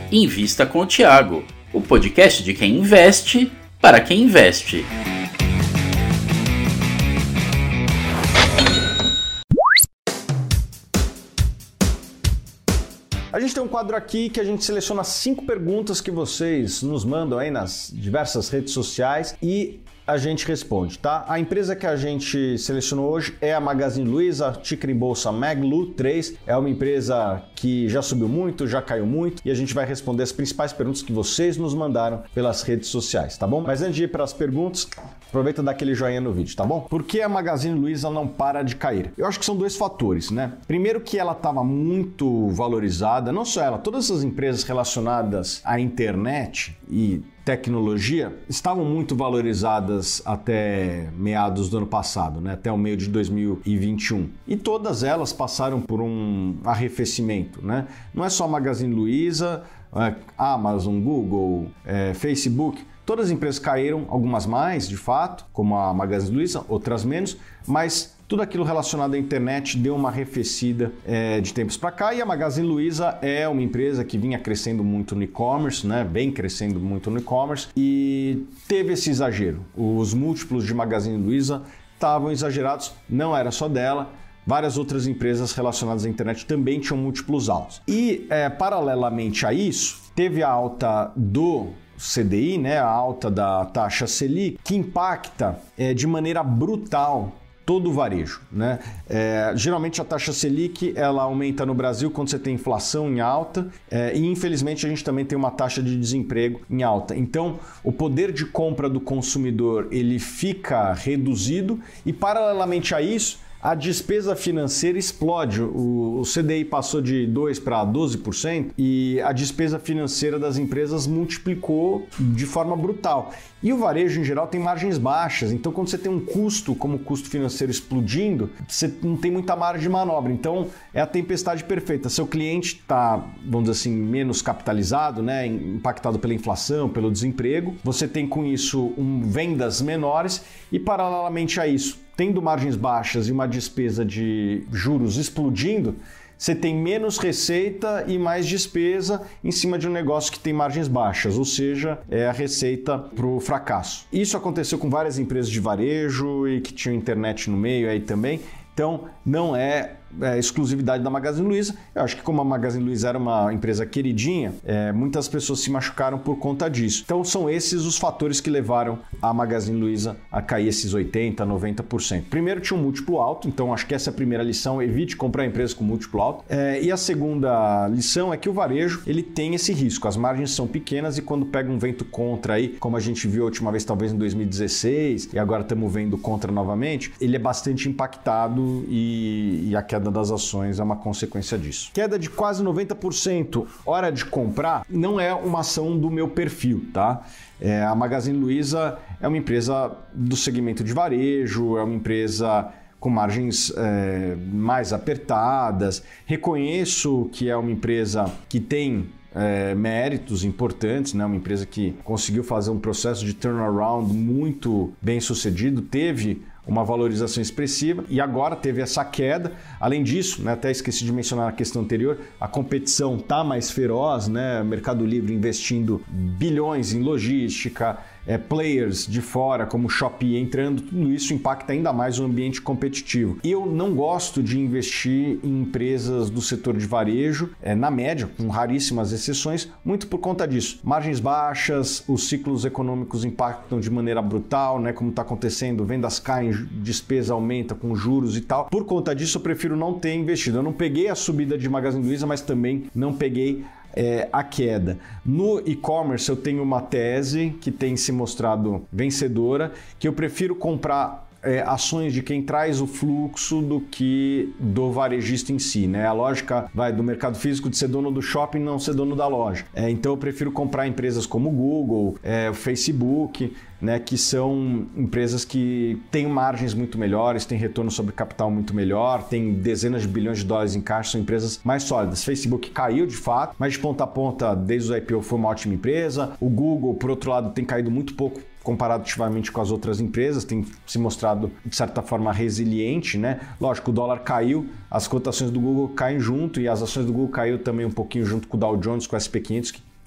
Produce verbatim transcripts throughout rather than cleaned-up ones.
Invista com o Thiago, o podcast de quem investe para quem investe. A gente tem um quadro aqui que a gente seleciona cinco perguntas que vocês nos mandam aí nas diversas redes sociais e a gente responde, tá? A empresa que a gente selecionou hoje é a Magazine Luiza, ticker em bolsa M A G L U três. É uma empresa que já subiu muito, já caiu muito e a gente vai responder as principais perguntas que vocês nos mandaram pelas redes sociais, tá bom? Mas antes de ir para as perguntas, aproveita e dá aquele joinha no vídeo, tá bom? Por que a Magazine Luiza não para de cair? Eu acho que são dois fatores, né? Primeiro que ela estava muito valorizada, não só ela, todas as empresas relacionadas à internet e tecnologia estavam muito valorizadas até meados do ano passado, né? Até o meio de dois mil e vinte e um. E todas elas passaram por um arrefecimento, né? Não é só a Magazine Luiza, é, Amazon, Google, é, Facebook. Todas as empresas caíram, algumas mais, de fato, como a Magazine Luiza, outras menos, mas tudo aquilo relacionado à internet deu uma arrefecida é, de tempos para cá e a Magazine Luiza é uma empresa que vinha crescendo muito no e-commerce, né? Vem crescendo muito no e-commerce e teve esse exagero. Os múltiplos de Magazine Luiza estavam exagerados, não era só dela. Várias outras empresas relacionadas à internet também tinham múltiplos altos. E, é, paralelamente a isso, teve a alta do C D I, né, a alta da taxa Selic, que impacta é, de maneira brutal todo o varejo, né? É, geralmente a taxa Selic ela aumenta no Brasil quando você tem inflação em alta é, e infelizmente a gente também tem uma taxa de desemprego em alta. Então o poder de compra do consumidor ele fica reduzido e paralelamente a isso a despesa financeira explode. O C D I passou de dois por cento para doze por cento e a despesa financeira das empresas multiplicou de forma brutal. E o varejo, em geral, tem margens baixas. Então, quando você tem um custo como o custo financeiro explodindo, você não tem muita margem de manobra. Então, é a tempestade perfeita. Seu cliente está, vamos dizer assim, menos capitalizado, né? Impactado pela inflação, pelo desemprego. Você tem, com isso, um, vendas menores e, paralelamente a isso, tendo margens baixas e uma despesa de juros explodindo, você tem menos receita e mais despesa em cima de um negócio que tem margens baixas, ou seja, é a receita para o fracasso. Isso aconteceu com várias empresas de varejo e que tinham internet no meio aí também. Então, não é, é exclusividade da Magazine Luiza. Eu acho que como a Magazine Luiza era uma empresa queridinha, é, muitas pessoas se machucaram por conta disso. Então, são esses os fatores que levaram a Magazine Luiza a cair esses oitenta por cento, noventa por cento. Primeiro, tinha um múltiplo alto, então acho que essa é a primeira lição, evite comprar empresas com múltiplo alto. É, e a segunda lição é que o varejo ele tem esse risco, as margens são pequenas e quando pega um vento contra aí, como a gente viu a última vez talvez em dois mil e dezesseis e agora estamos vendo contra novamente, ele é bastante impactado e, e a queda das ações é uma consequência disso. Queda de quase noventa por cento, hora de comprar, não é uma ação do meu perfil, tá? É, a Magazine Luiza é uma empresa do segmento de varejo, é uma empresa com margens é, mais apertadas. Reconheço que é uma empresa que tem É, méritos importantes, né? Uma empresa que conseguiu fazer um processo de turnaround muito bem sucedido, teve uma valorização expressiva e agora teve essa queda. Além disso, né, até esqueci de mencionar na questão anterior, a competição está mais feroz, né? Mercado Livre investindo bilhões em logística, é, players de fora como Shopee entrando, tudo isso impacta ainda mais o ambiente competitivo. Eu não gosto de investir em empresas do setor de varejo, é, na média, com raríssimas exceções, muito por conta disso. Margens baixas, os ciclos econômicos impactam de maneira brutal, né, como está acontecendo, vendas caem, despesa aumenta com juros e tal. Por conta disso, eu prefiro não ter investido. Eu não peguei a subida de Magazine Luiza, mas também não peguei É, a queda. No e-commerce eu tenho uma tese que tem se mostrado vencedora, que eu prefiro comprar é, ações de quem traz o fluxo do que do varejista em si, né? A lógica vai do mercado físico de ser dono do shopping, não ser dono da loja. É, então eu prefiro comprar empresas como o Google, é, o Facebook, né, que são empresas que têm margens muito melhores, têm retorno sobre capital muito melhor, têm dezenas de bilhões de dólares em caixa, são empresas mais sólidas. Facebook caiu de fato, mas de ponta a ponta, desde o I P O foi uma ótima empresa. O Google, por outro lado, tem caído muito pouco comparativamente com as outras empresas, tem se mostrado, de certa forma, resiliente, né? Lógico, o dólar caiu, as cotações do Google caem junto e as ações do Google caiu também um pouquinho junto com o Dow Jones, com o S and P quinhentos, que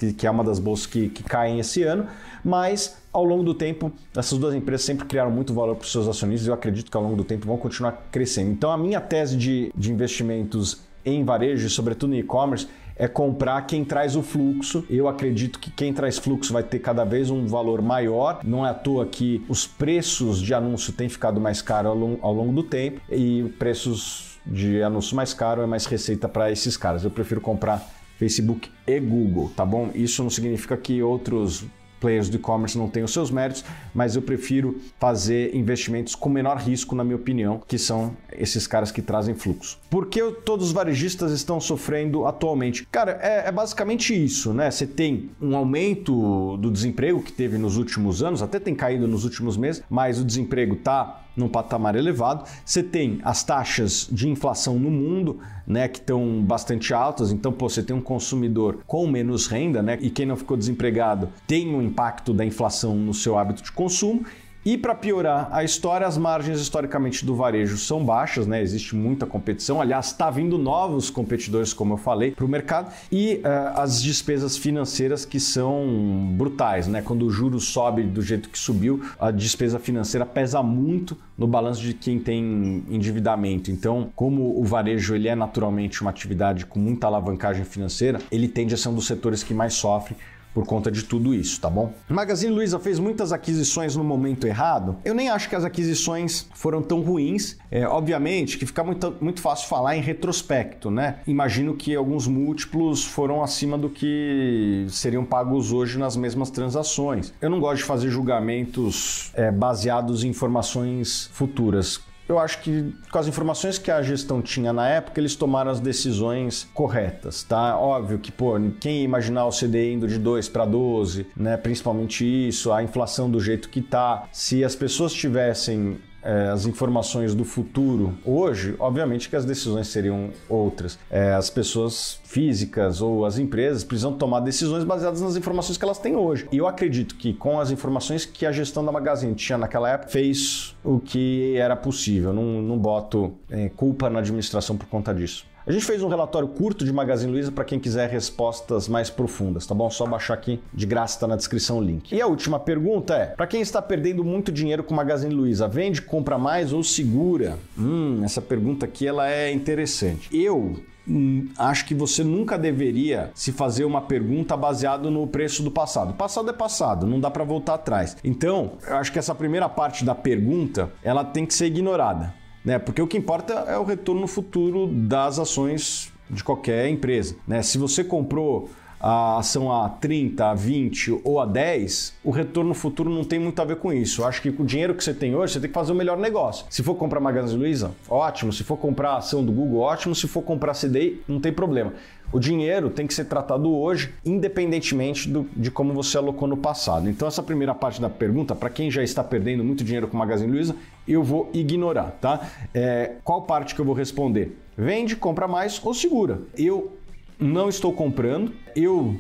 que, que é uma das bolsas que, que caem esse ano, mas ao longo do tempo, essas duas empresas sempre criaram muito valor para os seus acionistas e eu acredito que ao longo do tempo vão continuar crescendo. Então a minha tese de, de investimentos em varejo, sobretudo em e-commerce, é comprar quem traz o fluxo. Eu acredito que quem traz fluxo vai ter cada vez um valor maior. Não é à toa que os preços de anúncio têm ficado mais caros ao longo, ao longo do tempo e preços de anúncio mais caro é mais receita para esses caras. Eu prefiro comprar Facebook e Google, tá bom? Isso não significa que outros players do e-commerce não têm os seus méritos, mas eu prefiro fazer investimentos com menor risco, na minha opinião, que são esses caras que trazem fluxo. Por que todos os varejistas estão sofrendo atualmente? Cara, é, é basicamente isso, né? Você tem um aumento do desemprego que teve nos últimos anos, até tem caído nos últimos meses, mas o desemprego está num patamar elevado. Você tem as taxas de inflação no mundo, né, que estão bastante altas. Então, pô, você tem um consumidor com menos renda, né, e quem não ficou desempregado tem um impacto da inflação no seu hábito de consumo. E para piorar a história, as margens historicamente do varejo são baixas, né? Existe muita competição. Aliás, está vindo novos competidores, como eu falei, para o mercado. E uh, as despesas financeiras que são brutais, né? Quando o juro sobe do jeito que subiu, a despesa financeira pesa muito no balanço de quem tem endividamento. Então, como o varejo ele é naturalmente uma atividade com muita alavancagem financeira, ele tende a ser um dos setores que mais sofre por conta de tudo isso, tá bom? Magazine Luiza fez muitas aquisições no momento errado. Eu nem acho que as aquisições foram tão ruins. É, obviamente que fica muito, muito fácil falar em retrospecto, né? Imagino que alguns múltiplos foram acima do que seriam pagos hoje nas mesmas transações. Eu não gosto de fazer julgamentos é, baseados em informações futuras. Eu acho que com as informações que a gestão tinha na época, eles tomaram as decisões corretas, tá? Óbvio que, pô, quem ia imaginar o C D I indo de dois para doze, né? Principalmente isso, a inflação do jeito que tá. Se as pessoas tivessem É, as informações do futuro hoje, obviamente que as decisões seriam outras. É, as pessoas físicas ou as empresas precisam tomar decisões baseadas nas informações que elas têm hoje. E eu acredito que com as informações que a gestão da Magazine tinha naquela época, fez o que era possível. Não, não boto é, culpa na administração por conta disso. A gente fez um relatório curto de Magazine Luiza para quem quiser respostas mais profundas, tá bom? Só baixar aqui de graça, tá na descrição o link. E a última pergunta é, para quem está perdendo muito dinheiro com Magazine Luiza, vende, compra mais ou segura? Hum, essa pergunta aqui ela é interessante. Eu Hum, acho que você nunca deveria se fazer uma pergunta baseado no preço do passado. O passado é passado, não dá para voltar atrás. Então, eu acho que essa primeira parte da pergunta, ela tem que ser ignorada, né? Porque o que importa é o retorno futuro das ações de qualquer empresa, né? Se você comprou a ação a trinta, a vinte ou a dez, o retorno futuro não tem muito a ver com isso. Eu acho que com o dinheiro que você tem hoje, você tem que fazer o melhor negócio. Se for comprar Magazine Luiza, ótimo. Se for comprar a ação do Google, ótimo. Se for comprar C D I, não tem problema. O dinheiro tem que ser tratado hoje, independentemente do, de como você alocou no passado. Então essa primeira parte da pergunta, para quem já está perdendo muito dinheiro com Magazine Luiza, eu vou ignorar, tá? É, qual parte que eu vou responder? Vende, compra mais ou segura? Eu não estou comprando, eu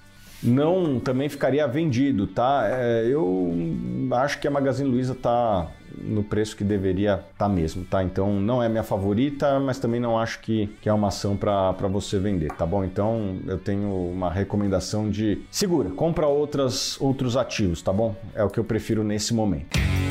não também ficaria vendido, tá? É, eu acho que a Magazine Luiza está no preço que deveria estar tá mesmo, tá? Então não é minha favorita, mas também não acho que, que é uma ação para você vender, tá bom? Então eu tenho uma recomendação de segura, compra outras, outros ativos, tá bom? É o que eu prefiro nesse momento.